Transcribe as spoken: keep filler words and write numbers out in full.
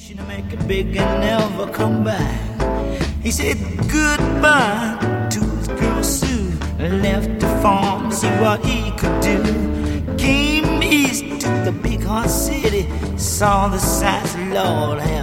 to make it big and never come back. He said goodbye to his girl Sue, left the farm, see what he could do. Came east to the big hot city, saw the sights, Lord have